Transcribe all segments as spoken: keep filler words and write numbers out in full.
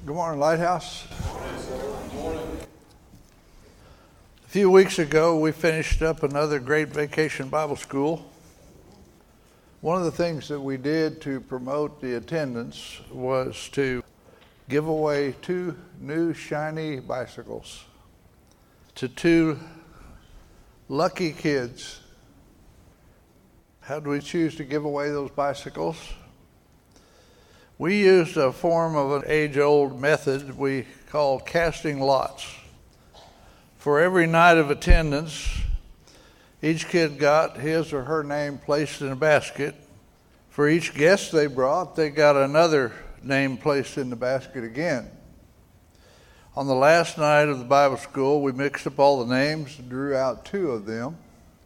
Good morning, Lighthouse. Good morning. A few weeks ago, we finished up another great vacation Bible school. One of the things that we did to promote the attendance was to give away two new shiny bicycles to two lucky kids. How do we choose to give away those bicycles? We used a form of an age-old method we call casting lots. For every night of attendance, each kid got his or her name placed in a basket. For each guest they brought, they got another name placed in the basket again. On the last night of the Bible school, we mixed up all the names, drew out two of them.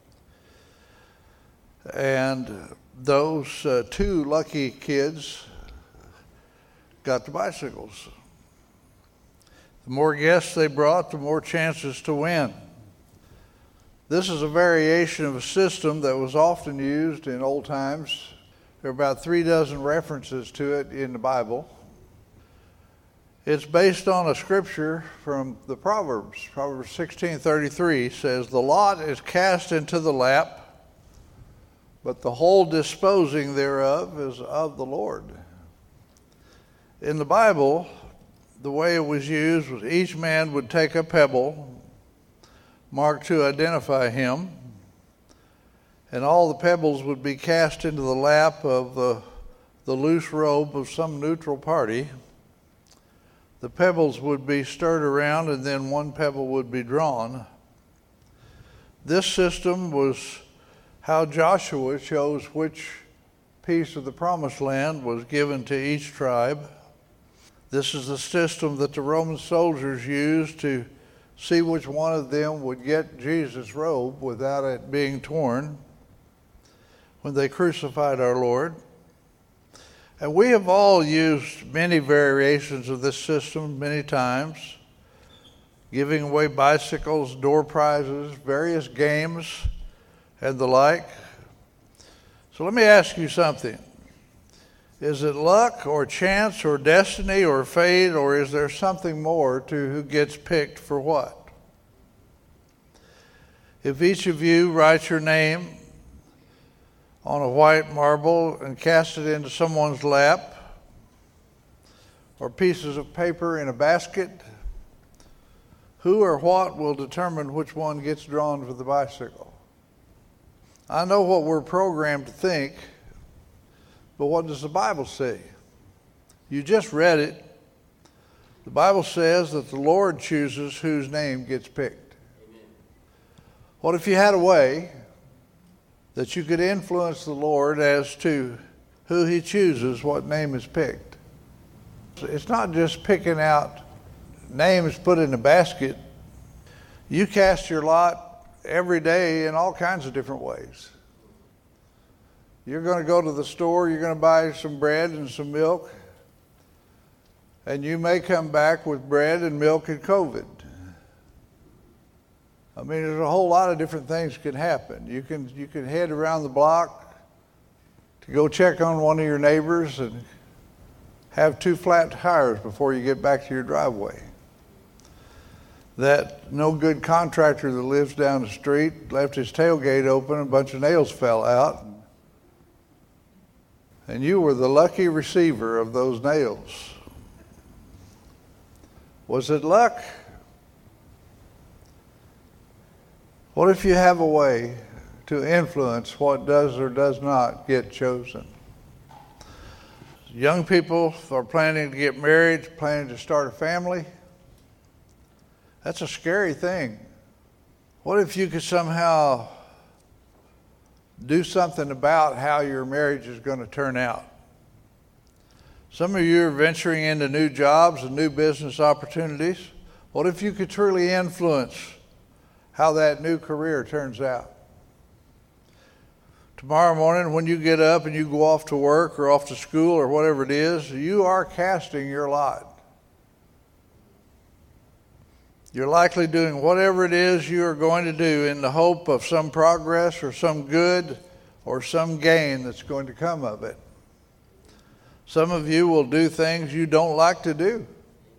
And those uh, two lucky kids got the bicycles. The more guests they brought, the more chances to win. This is a variation of a system that was often used in old times. There are about three dozen references to it in the Bible. It's based on a scripture from the Proverbs. Proverbs sixteen thirty-three says, "The lot is cast into the lap, but the whole disposing thereof is of the Lord." In the Bible, the way it was used was each man would take a pebble marked to identify him, and all the pebbles would be cast into the lap of the, the loose robe of some neutral party. The pebbles would be stirred around, and then one pebble would be drawn. This system was how Joshua chose which piece of the promised land was given to each tribe. This is the system that the Roman soldiers used to see which one of them would get Jesus' robe without it being torn when they crucified our Lord. And we have all used many variations of this system many times, giving away bicycles, door prizes, various games, and the like. So let me ask you something. Is it luck or chance or destiny or fate, or is there something more to who gets picked for what? If each of you writes your name on a white marble and cast it into someone's lap, or pieces of paper in a basket, who or what will determine which one gets drawn for the bicycle? I know what we're programmed to think, but what does the Bible say? You just read it. The Bible says that the Lord chooses whose name gets picked. Amen. What if you had a way that you could influence the Lord as to who he chooses, what name is picked? It's not just picking out names put in a basket. You cast your lot every day in all kinds of different ways. You're going to go to the store, you're going to buy some bread and some milk, and you may come back with bread and milk and COVID. I mean, there's a whole lot of different things can happen. You can you can head around the block to go check on one of your neighbors and have two flat tires before you get back to your driveway. That no good contractor that lives down the street left his tailgate open and a bunch of nails fell out. And you were the lucky receiver of those nails. Was it luck? What if you have a way to influence what does or does not get chosen? Young people are planning to get married, planning to start a family. That's a scary thing. What if you could somehow do something about how your marriage is going to turn out? Some of you are venturing into new jobs and new business opportunities. What if you could truly influence how that new career turns out? Tomorrow morning when you get up and you go off to work or off to school or whatever it is, you are casting your lot. You're likely doing whatever it is you are going to do in the hope of some progress or some good or some gain that's going to come of it. Some of you will do things you don't like to do.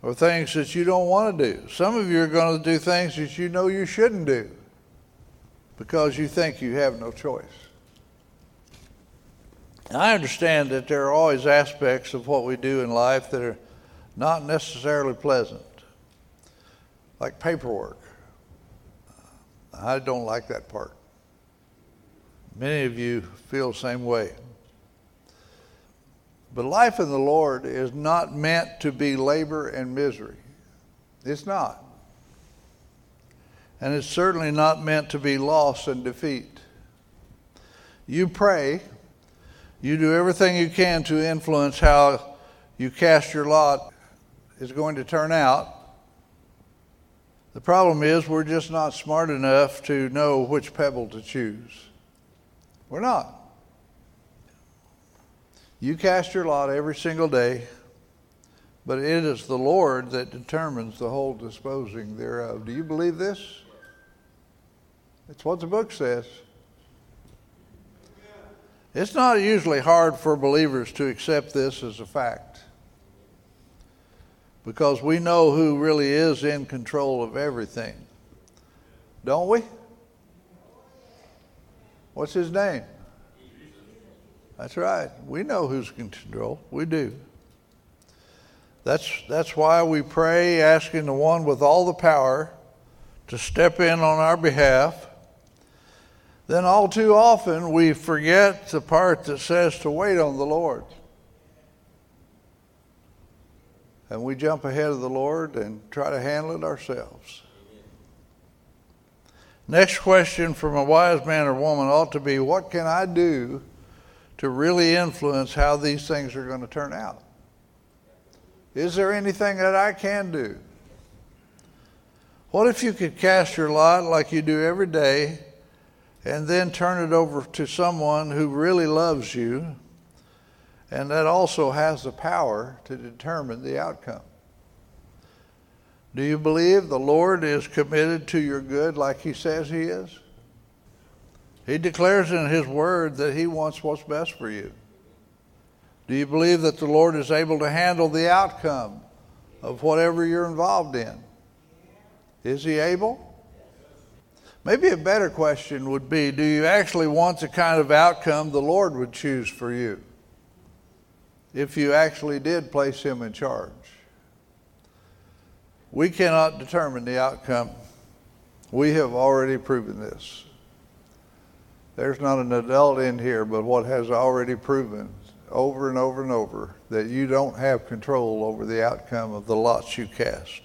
or things that you don't want to do. Some of you are going to do things that you know you shouldn't do because you think you have no choice. And I understand that there are always aspects of what we do in life that are not necessarily pleasant, like paperwork. I don't like that part. Many of you feel the same way. But life in the Lord is not meant to be labor and misery. It's not. And it's certainly not meant to be loss and defeat. You pray. You do everything you can to influence how you cast your lot is going to turn out. The problem is we're just not smart enough to know which pebble to choose. We're not. You cast your lot every single day, but it is the Lord that determines the whole disposing thereof. Do you believe this? It's what the book says. It's not usually hard for believers to accept this as a fact, because we know who really is in control of everything. Don't we? What's his name? That's right. We know who's in control. We do. That's, that's why we pray, asking the one with all the power to step in on our behalf. Then all too often we forget the part that says to wait on the Lord. And we jump ahead of the Lord and try to handle it ourselves. Next question from a wise man or woman ought to be, what can I do to really influence how these things are going to turn out? Is there anything that I can do? What if you could cast your lot like you do every day and then turn it over to someone who really loves you and that also has the power to determine the outcome? Do you believe the Lord is committed to your good like he says he is? He declares in his word that he wants what's best for you. Do you believe that the Lord is able to handle the outcome of whatever you're involved in? Is he able? Maybe a better question would be, do you actually want the kind of outcome the Lord would choose for you if you actually did place him in charge? We cannot determine the outcome. We have already proven this. There's not an adult in here but what has already proven over and over and over that you don't have control over the outcome of the lots you cast.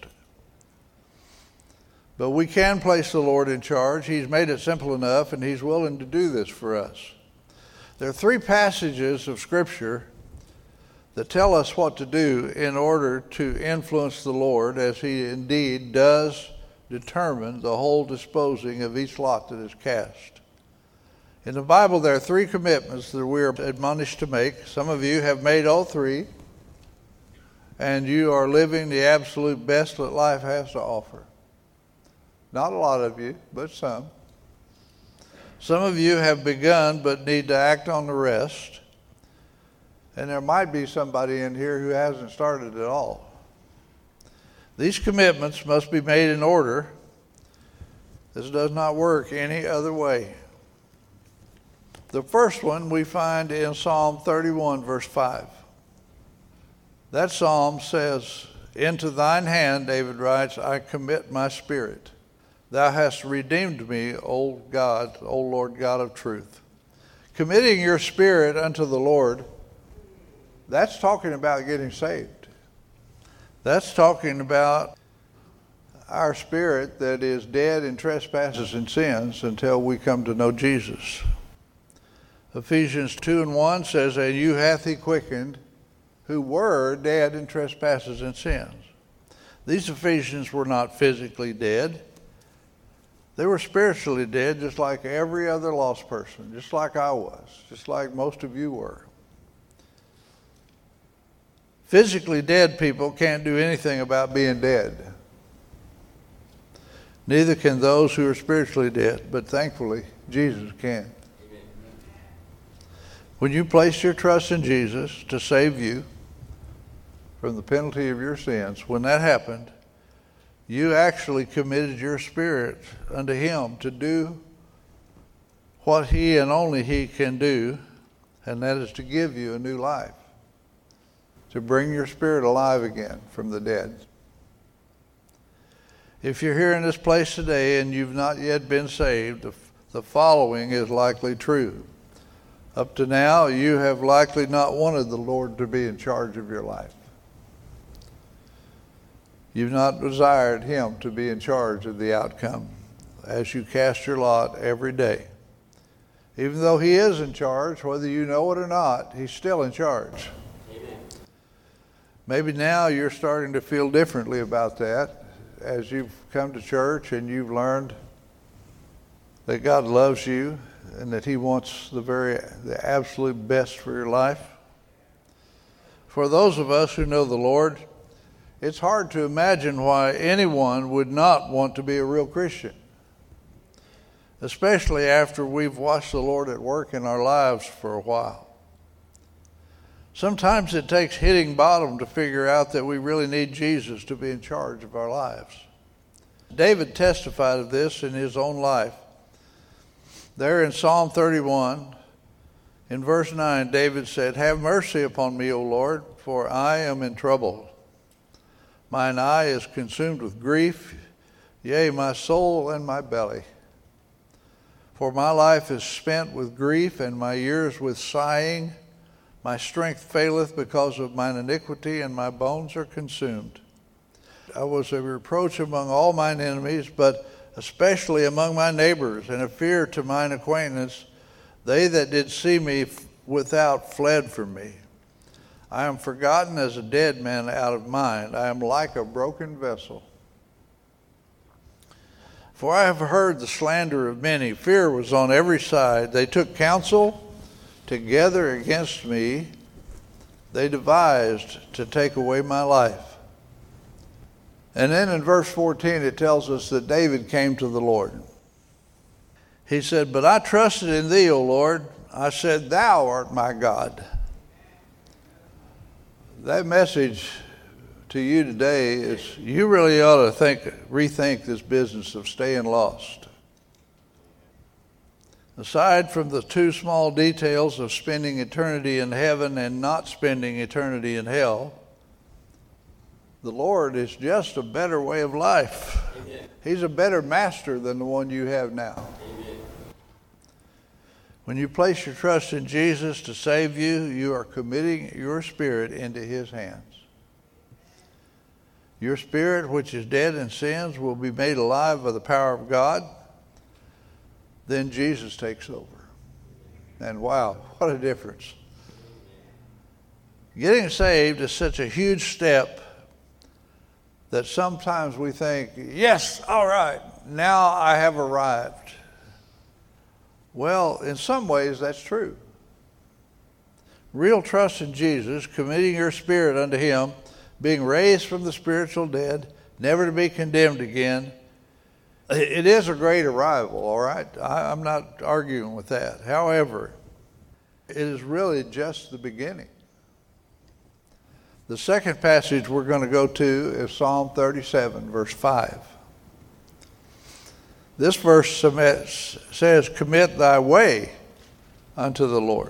But we can place the Lord in charge. He's made it simple enough, and he's willing to do this for us. There are three passages of Scripture that tell us what to do in order to influence the Lord, as he indeed does determine the whole disposing of each lot that is cast. In the Bible, there are three commitments that we are admonished to make. Some of you have made all three, and you are living the absolute best that life has to offer. Not a lot of you, but some. Some of you have begun but need to act on the rest. And there might be somebody in here who hasn't started at all. These commitments must be made in order. This does not work any other way. The first one we find in Psalm thirty-one, verse five. That psalm says, "Into thine hand," David writes, "I commit my spirit. Thou hast redeemed me, O God, O Lord God of truth." Committing your spirit unto the Lord, that's talking about getting saved. That's talking about our spirit that is dead in trespasses and sins until we come to know Jesus. Ephesians two and one says, "And you hath he quickened, who were dead in trespasses and sins." These Ephesians were not physically dead. They were spiritually dead, just like every other lost person, just like I was, just like most of you were. Physically dead people can't do anything about being dead. Neither can those who are spiritually dead, but thankfully, Jesus can. Amen. When you place your trust in Jesus to save you, from the penalty of your sins, when that happened, you actually committed your spirit unto him to do what he and only he can do, and that is to give you a new life, to bring your spirit alive again from the dead. If you're here in this place today and you've not yet been saved, the, the following is likely true. Up to now, you have likely not wanted the Lord to be in charge of your life. You've not desired him to be in charge of the outcome as you cast your lot every day. Even though he is in charge, whether you know it or not, he's still in charge. Amen. Maybe now you're starting to feel differently about that as you've come to church and you've learned that God loves you and that he wants the very, the absolute best for your life. For those of us who know the Lord, it's hard to imagine why anyone would not want to be a real Christian, especially after we've watched the Lord at work in our lives for a while. Sometimes it takes hitting bottom to figure out that we really need Jesus to be in charge of our lives. David testified of this in his own life. There in Psalm thirty-one, in verse nine, David said, "Have mercy upon me, O Lord, for I am in trouble. Mine eye is consumed with grief, yea, my soul and my belly. For my life is spent with grief, and my years with sighing. My strength faileth because of mine iniquity, and my bones are consumed. I was a reproach among all mine enemies, but especially among my neighbors, and a fear to mine acquaintance. They that did see me without fled from me. I am forgotten as a dead man out of mind. I am like a broken vessel. For I have heard the slander of many. Fear was on every side. They took counsel together against me. They devised to take away my life." And then in verse fourteen, it tells us that David came to the Lord. He said, "But I trusted in thee, O Lord. I said, thou art my God." That message to you today is you really ought to think, rethink this business of staying lost. Aside from the two small details of spending eternity in heaven and not spending eternity in hell, the Lord is just a better way of life. Amen. He's a better master than the one you have now. Amen. When you place your trust in Jesus to save you, you are committing your spirit into his hands. Your spirit, which is dead in sins, will be made alive by the power of God. Then Jesus takes over. And wow, what a difference. Getting saved is such a huge step that sometimes we think, yes, all right, now I have arrived. Well, in some ways, that's true. Real trust in Jesus, committing your spirit unto him, being raised from the spiritual dead, never to be condemned again, it is a great arrival, all right? I, I'm not arguing with that. However, it is really just the beginning. The second passage we're going to go to is Psalm thirty-seven, verse five. This verse says, "Commit thy way unto the Lord."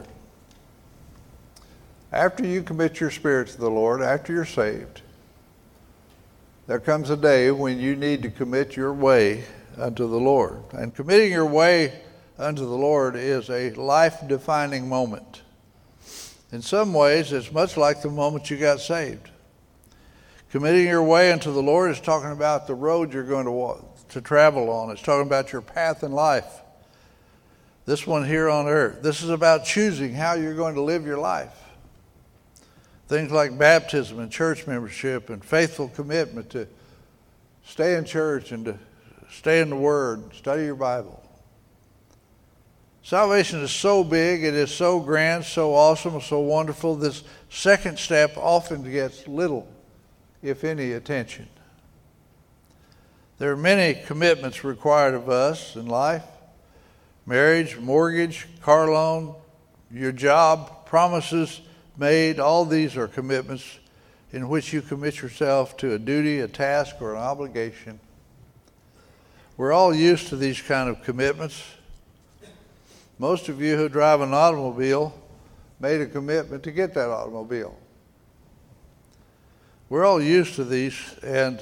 After you commit your spirit to the Lord, after you're saved, there comes a day when you need to commit your way unto the Lord. And committing your way unto the Lord is a life-defining moment. In some ways, it's much like the moment you got saved. Committing your way unto the Lord is talking about the road you're going to walk, to travel on. It's talking about your path in life. This one here on earth. This is about choosing how you're going to live your life. Things like baptism and church membership and faithful commitment to stay in church and to stay in the Word, study your Bible. Salvation is so big, it is so grand, so awesome, so wonderful. This second step often gets little, if any, attention. There are many commitments required of us in life. Marriage, mortgage, car loan, your job, promises made, all these are commitments in which you commit yourself to a duty, a task, or an obligation. We're all used to these kind of commitments. Most of you who drive an automobile made a commitment to get that automobile. We're all used to these, and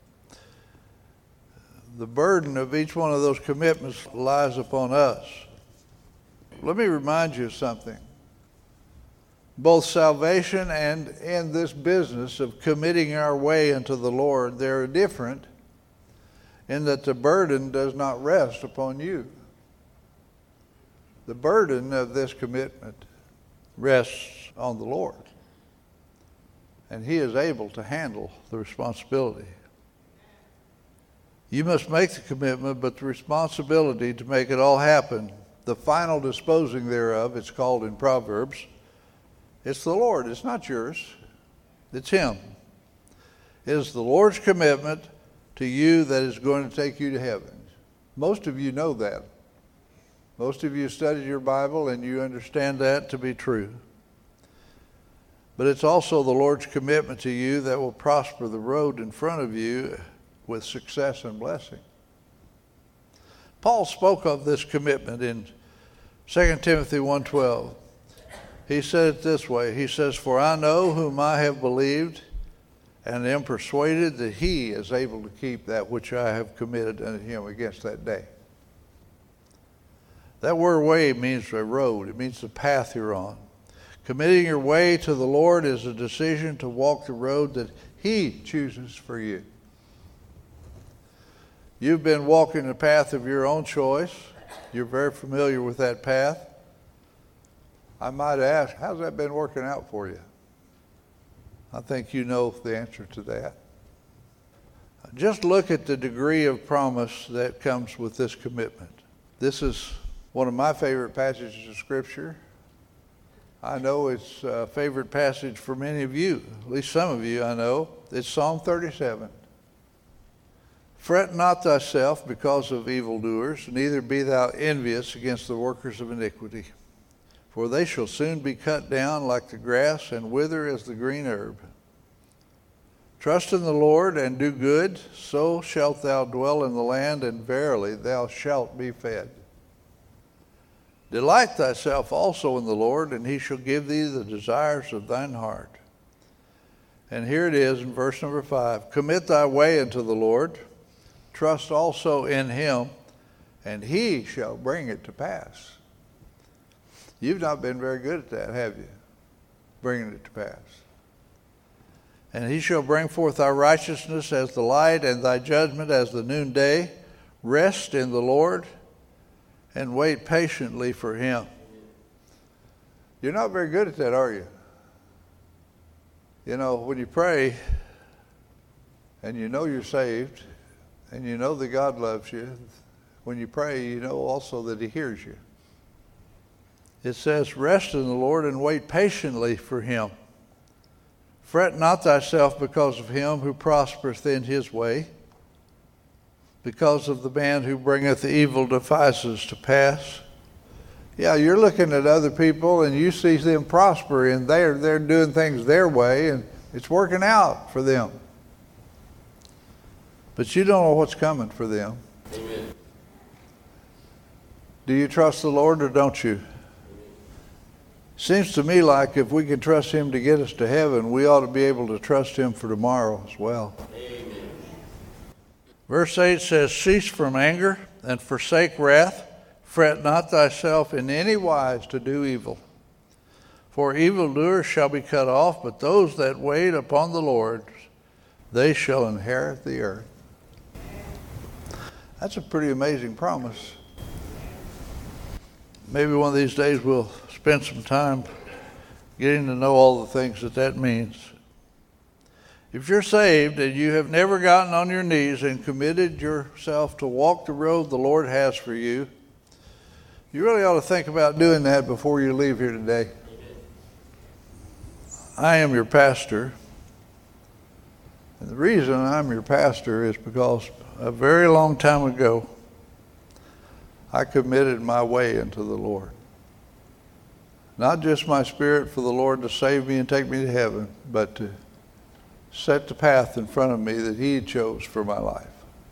the burden of each one of those commitments lies upon us. Let me remind you of something. Both salvation and in this business of committing our way unto the Lord, they're different in that the burden does not rest upon you. The burden of this commitment rests on the Lord, and He is able to handle the responsibility. You must make the commitment, but the responsibility to make it all happen, the final disposing thereof, it's called in Proverbs, it's the Lord. It's not yours. It's Him. It is the Lord's commitment to you that is going to take you to heaven. Most of you know that. Most of you studied your Bible and you understand that to be true. But it's also the Lord's commitment to you that will prosper the road in front of you with success and blessing. Paul spoke of this commitment in Second Timothy one twelve. He said it this way. He says, "For I know whom I have believed, and am persuaded that He is able to keep that which I have committed unto Him against that day." That word way means a road. It means the path you're on. Committing your way to the Lord is a decision to walk the road that He chooses for you. You've been walking the path of your own choice. You're very familiar with that path. I might ask, how's that been working out for you? I think you know the answer to that. Just look at the degree of promise that comes with this commitment. This is one of my favorite passages of Scripture. I know it's a favorite passage for many of you, at least some of you I know. It's Psalm thirty-seven. "Fret not thyself because of evildoers, neither be thou envious against the workers of iniquity. For they shall soon be cut down like the grass and wither as the green herb. Trust in the Lord and do good, so shalt thou dwell in the land, and verily thou shalt be fed. Delight thyself also in the Lord, and He shall give thee the desires of thine heart." And here it is in verse number five. "Commit thy way unto the Lord, trust also in Him, and He shall bring it to pass." You've not been very good at that, have you? Bringing it to pass. "And He shall bring forth thy righteousness as the light, and thy judgment as the noonday. Rest in the Lord, and wait patiently for Him." You're not very good at that, are you? You know, when you pray, and you know you're saved, and you know that God loves you, when you pray, you know also that He hears you. It says, "Rest in the Lord and wait patiently for Him. Fret not thyself because of him who prospereth in his way, because of the man who bringeth evil devices to pass." Yeah, you're looking at other people and you see them prosper and they're, they're doing things their way and it's working out for them. But you don't know what's coming for them. Amen. Do you trust the Lord or don't you? Seems to me like if we can trust Him to get us to heaven, we ought to be able to trust Him for tomorrow as well. Amen. Verse eight says, "Cease from anger and forsake wrath. Fret not thyself in any wise to do evil. For evildoers shall be cut off, but those that wait upon the Lord, they shall inherit the earth." That's a pretty amazing promise. Maybe one of these days we'll spend some time getting to know all the things that that means. If you're saved and you have never gotten on your knees and committed yourself to walk the road the Lord has for you, you really ought to think about doing that before you leave here today. I am your pastor. And the reason I'm your pastor is because a very long time ago, I committed my way into the Lord. Not just my spirit for the Lord to save me and take me to heaven, but to set the path in front of me that he chose for my life.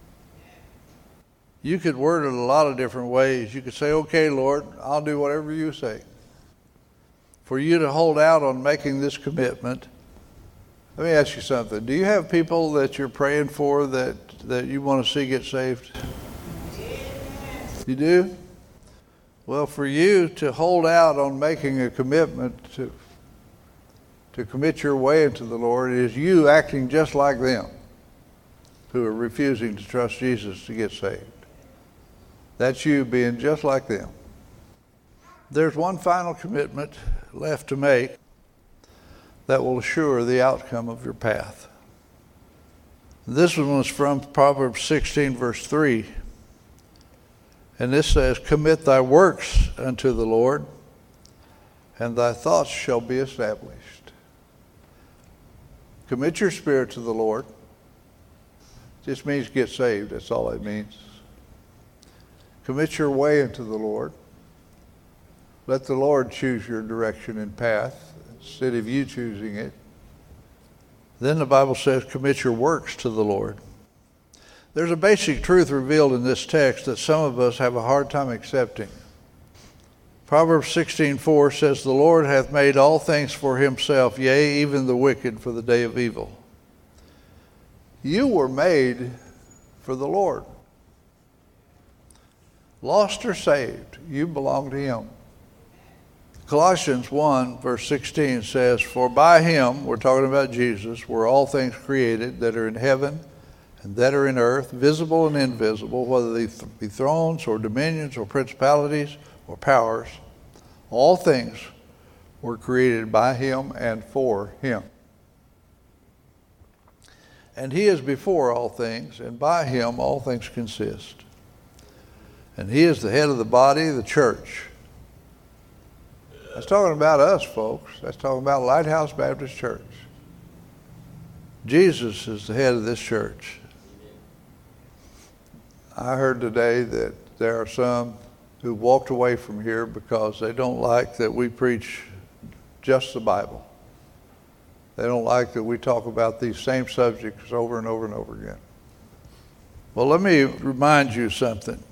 You could word it a lot of different ways. You could say, okay, Lord, I'll do whatever you say. For you to hold out on making this commitment, let me ask you something. Do you have people that you're praying for that, that you want to see get saved? You do? Well, for you to hold out on making a commitment to, to commit your way into the Lord is you acting just like them who are refusing to trust Jesus to get saved. That's you being just like them. There's one final commitment left to make that will assure the outcome of your path. This one was from Proverbs sixteen, verse three. And this says, commit thy works unto the Lord, and thy thoughts shall be established. Commit your spirit to the Lord. Just means get saved. That's all it means. Commit your way into the Lord. Let the Lord choose your direction and path instead of you choosing it. Then the Bible says, commit your works to the Lord. There's a basic truth revealed in this text that some of us have a hard time accepting. Proverbs sixteen four says, the Lord hath made all things for himself, yea, even the wicked for the day of evil. You were made for the Lord. Lost or saved, you belong to him. Colossians one, verse sixteen says, for by him, we're talking about Jesus, were all things created that are in heaven and that are in earth, visible and invisible, whether they be thrones or dominions or principalities or powers. All things were created by him and for him. And he is before all things, and by him all things consist. And he is the head of the body, the church. That's talking about us, folks. That's talking about Lighthouse Baptist Church. Jesus is the head of this church. I heard today that there are some who walked away from here because they don't like that we preach just the Bible. They don't like that we talk about these same subjects over and over and over again. Well, let me remind you something.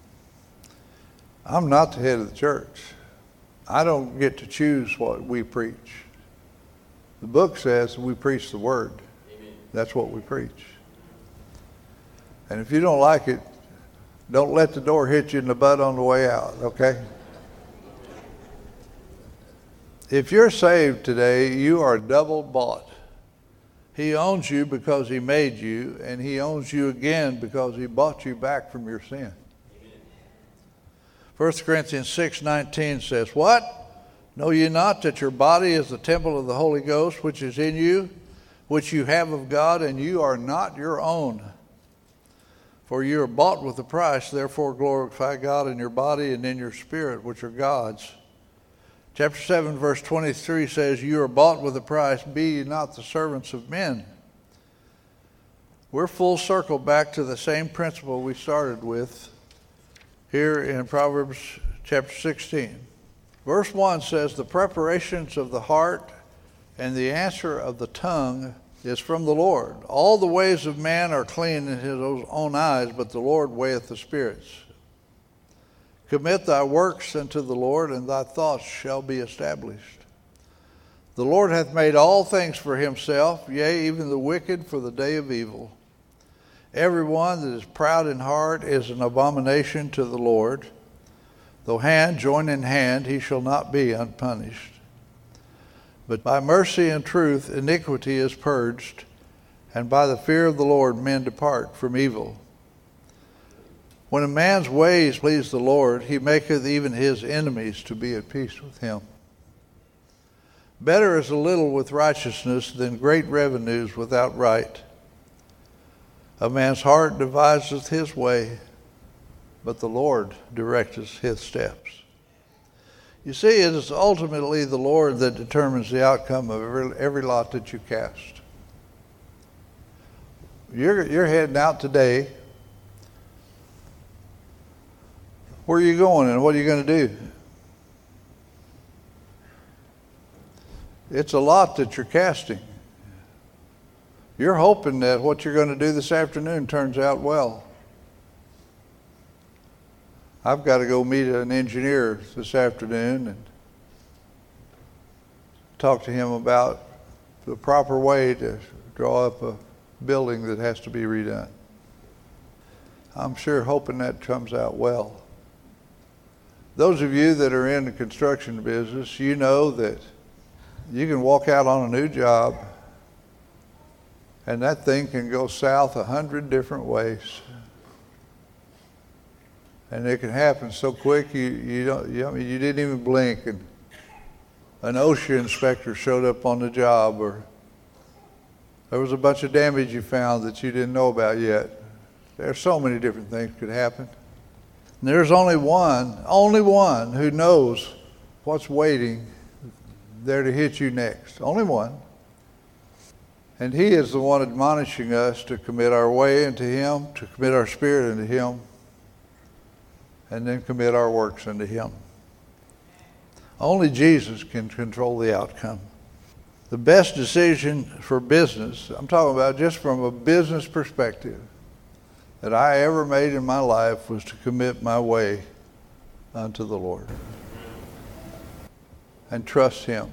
I'm not the head of the church. I don't get to choose what we preach. The book says we preach the word. Amen. That's what we preach. And if you don't like it, don't let the door hit you in the butt on the way out, okay? If you're saved today, you are double bought. He owns you because he made you, and he owns you again because he bought you back from your sin. First Corinthians six nineteen says, what? Know ye not that your body is the temple of the Holy Ghost, which is in you, which you have of God, and you are not your own? For you are bought with a price, therefore glorify God in your body and in your spirit, which are God's. Chapter seven, verse twenty-three says, you are bought with a price, be ye not the servants of men. We're full circle back to the same principle we started with here in Proverbs chapter sixteen. Verse one says, the preparations of the heart and the answer of the tongue is from the Lord. All the ways of man are clean in his own eyes, but the Lord weigheth the spirits. Commit thy works unto the Lord, and thy thoughts shall be established. The Lord hath made all things for himself, yea, even the wicked for the day of evil. Every one that is proud in heart is an abomination to the Lord. Though hand join in hand, he shall not be unpunished. But by mercy and truth iniquity is purged, and by the fear of the Lord men depart from evil. When a man's ways please the Lord, he maketh even his enemies to be at peace with him. Better is a little with righteousness than great revenues without right. A man's heart deviseth his way, but the Lord directeth his steps. You see, it is ultimately the Lord that determines the outcome of every, every lot that you cast. You're, you're heading out today. Where are you going and what are you going to do? It's a lot that you're casting. You're hoping that what you're going to do this afternoon turns out well. I've got to go meet an engineer this afternoon and talk to him about the proper way to draw up a building that has to be redone. I'm sure hoping that comes out well. Those of you that are in the construction business, you know that you can walk out on a new job and that thing can go south a hundred different ways. And it can happen so quick you, you don't you, I mean, you didn't even blink and an OSHA inspector showed up on the job, or there was a bunch of damage you found that you didn't know about yet. There's so many different things could happen. And there's only one, only one who knows what's waiting there to hit you next. Only one. And he is the one admonishing us to commit our way into him, to commit our spirit into him, and then commit our works into him. Only Jesus can control the outcome. The best decision for business, I'm talking about just from a business perspective, that I ever made in my life was to commit my way unto the Lord and trust him.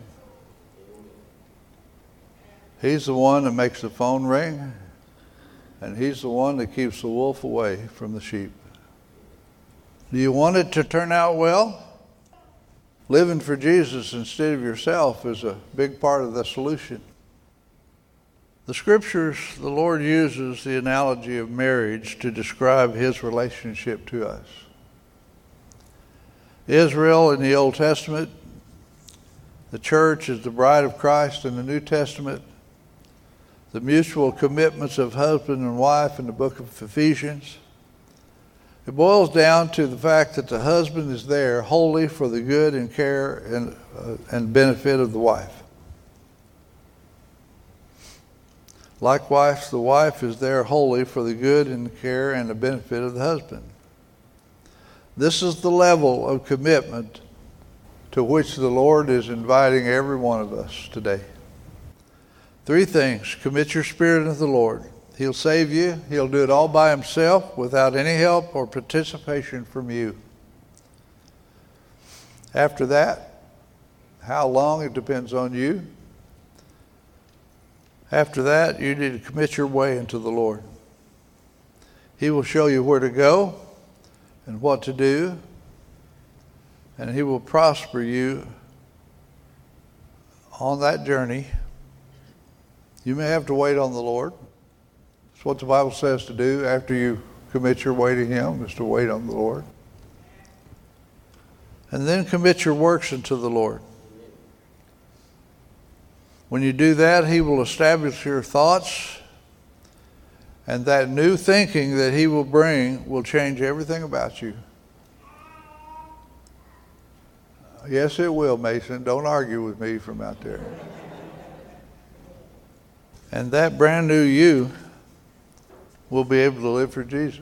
He's the one that makes the phone ring, and he's the one that keeps the wolf away from the sheep. Do you want it to turn out well? Living for Jesus instead of yourself is a big part of the solution. The scriptures, the Lord uses the analogy of marriage to describe his relationship to us. Israel in the Old Testament, the church is the bride of Christ in the New Testament, the mutual commitments of husband and wife in the book of Ephesians. It boils down to the fact that the husband is there wholly for the good and care and, uh, and benefit of the wife. Likewise, the wife is there wholly for the good and care and the benefit of the husband. This is the level of commitment to which the Lord is inviting every one of us today. Three things. Commit your spirit unto the Lord. He'll save you. He'll do it all by himself without any help or participation from you. After that, how long? It depends on you. After that, you need to commit your way into the Lord. He will show you where to go and what to do, and he will prosper you on that journey. You may have to wait on the Lord. It's what the Bible says to do after you commit your way to him, is to wait on the Lord. And then commit your works unto the Lord. When you do that, he will establish your thoughts, and that new thinking that he will bring will change everything about you. Yes, it will, Mason. Don't argue with me from out there. And that brand new you will be able to live for Jesus.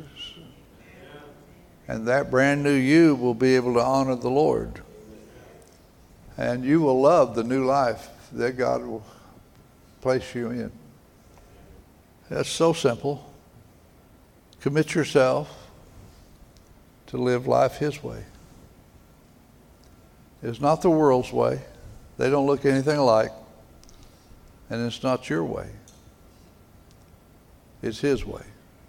And that brand new you will be able to honor the Lord. And you will love the new life that God will place you in. That's so simple. Commit yourself to live life his way. It's not the world's way. They don't look anything alike. And it's not your way. It's his way.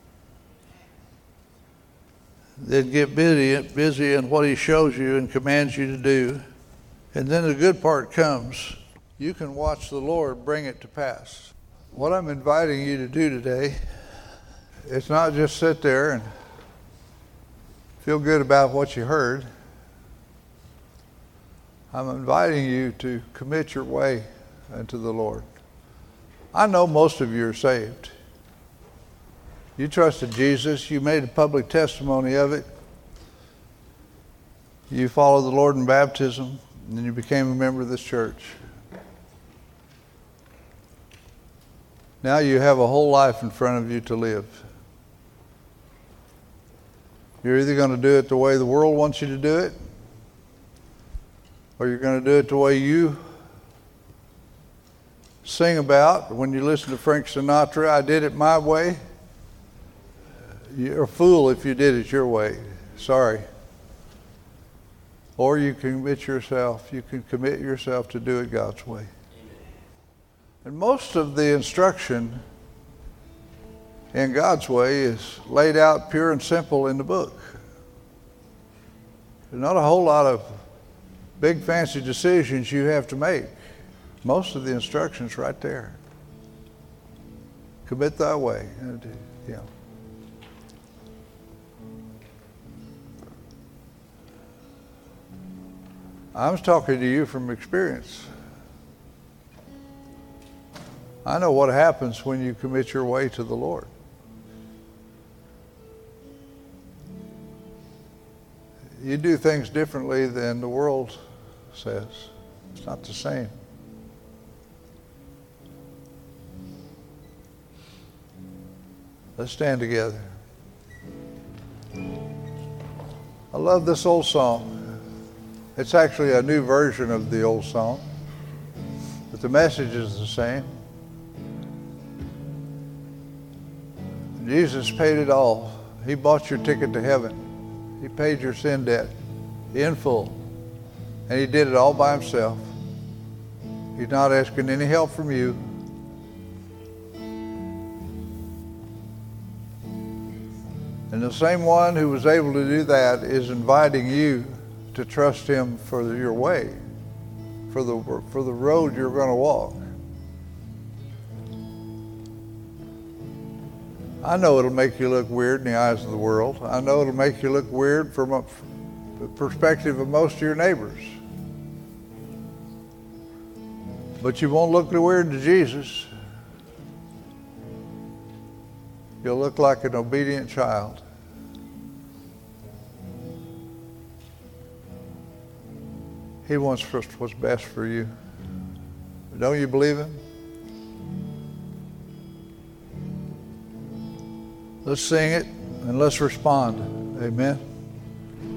Then get busy, busy in what he shows you and commands you to do. And then the good part comes. You can watch the Lord bring it to pass. What I'm inviting you to do today, it's not just sit there and feel good about what you heard. I'm inviting you to commit your way unto the Lord. I know most of you are saved. You trusted Jesus. You made a public testimony of it. You followed the Lord in baptism, and then you became a member of this church. Now you have a whole life in front of you to live. You're either going to do it the way the world wants you to do it, or you're going to do it the way you sing about when you listen to Frank Sinatra, I did it my way. You're a fool if you did it your way. Sorry. Or you can commit yourself, you can commit yourself to do it God's way. And most of the instruction in God's way is laid out pure and simple in the book. There's not a whole lot of big fancy decisions you have to make. Most of the instruction's right there. Commit thy way. Yeah. I was talking to you from experience. I know what happens when you commit your way to the Lord. You do things differently than the world says. It's not the same. Let's stand together. I love this old song. It's actually a new version of the old song, but the message is the same. Jesus paid it all. He bought your ticket to heaven. He paid your sin debt in full. And he did it all by himself. He's not asking any help from you. And the same one who was able to do that is inviting you to trust him for your way, for the, for the road you're going to walk. I know it'll make you look weird in the eyes of the world. I know it'll make you look weird from a perspective of most of your neighbors. But you won't look weird to Jesus. You'll look like an obedient child. He wants what's best for you. Don't you believe him? Let's sing it and let's respond. Amen.